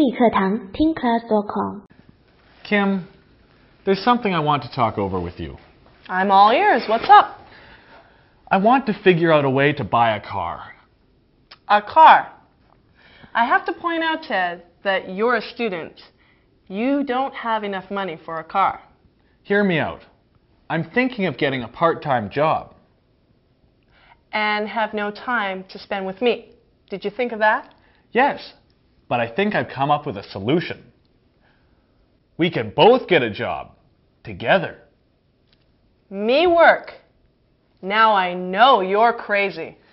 理课堂听 class.com。 Kim, there's something I want to talk over with you. I'm all ears. What's up? I want to figure out a way to buy a car. A car. I have to point out, Ted, that you're a student. You don't have enough money for a car. Hear me out. I'm thinking of getting a part-time job. And have no time to spend with me. Did you think of that? Yes, but I think I've come up with a solution. We can both get a job together. Me work. Now I know you're crazy.